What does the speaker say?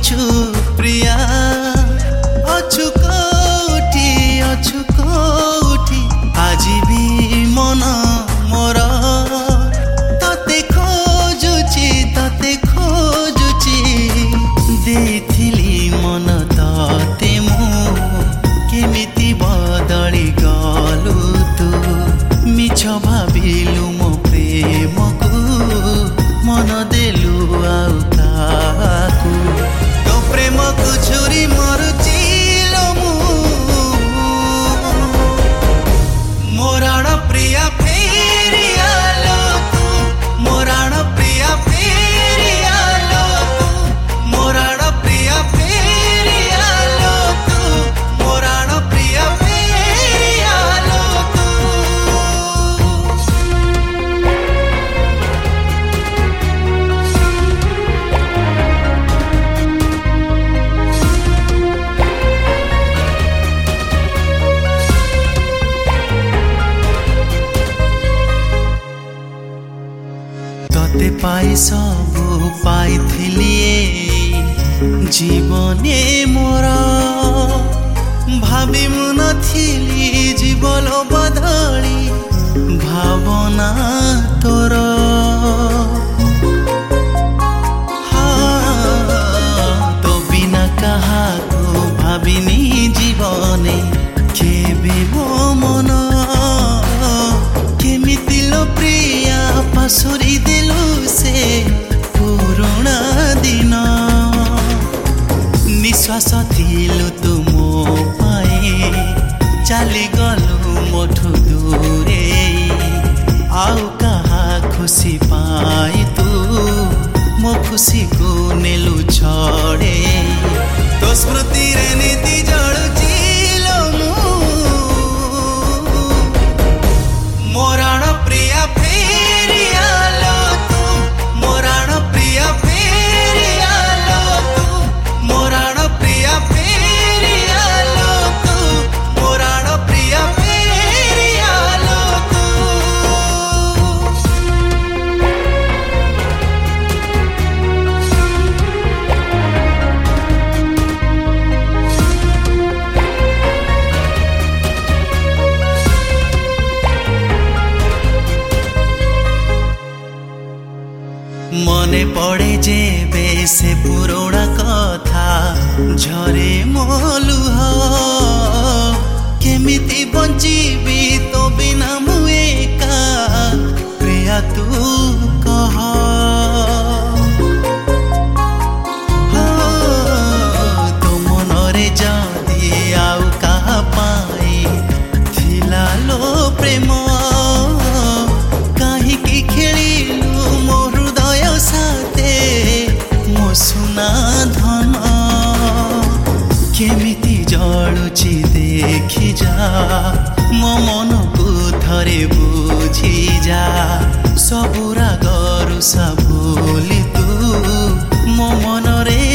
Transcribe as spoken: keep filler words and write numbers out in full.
ଅଛୁ ପ୍ରିୟା ଅଛୁ କୋଉଠି ଅଛୁ କୋଉଠି ଆଜି ବି ମନ ମୋର ତତେ ଖୋଜୁଛି ତତେ ଖୋଜୁଛି ଦେଇଥିଲି ମନ ତତେ ମୁଁ କେମିତି ବଦଳି ଗଲୁ ତୁ ମିଛ ଭାବିଲୁ ମୋ ପ୍ରେମକୁ ମନ ଦେଲୁ ଆଉ କାହାକୁ ତୋ ପ୍ରେମକୁ ଛୁରୀ ମରୁଛି ଲୋ ମୁଁ ମୋରାଣ ପ୍ରିୟା ଫେରି ଆଲୋ ତୁ ମୋରାଣ ପ୍ରିୟା ଫେରି ଆଲୋ ତୁ ମୋରାଣ ପ୍ରିୟା ଫେରି ଆଲୋ ତୁ ମୋରାଣ ପ୍ରିୟା ଫେରି ଆଲୋ ତୁ तते पाई सबु पाइथिली जीवने मोर भावी मु नथिली जीवन बदली भावना तोर तो बिना कहा को भाविनी जीवने केबे मो मन केमिति लो प्रिया पासुरी दिलु से पुरुणा दिन निश्वास थिलु तु मो पाए चली गलु मोठु दूरे आउ कहा खुशी पाई तू मो खुशी को नेलु छड़े तो स्मृति रे नीति जड़ुची लो मु मोराण प्रिया फेरी आलो तू मोराण प्रिया फेरी आलो तू मोराण प्रिया फेरी आलो तू मोराण प्रिया फेरी आलो तू मने पड़े जेबे से पुरोड़ा कथा झरे मोलुह केमिति बंचीबी तो बिना मु एका प्रिया तू कह तो मनरे जदि आउ कहा पाई थिला लो प्रेम काहिकी खेलिलु मो हृदय साथे मो सुना धन केमिति जळुची देखि जा मो मन को थरे बुझी जा सबुरा गरु सा भूली तू मो मन रे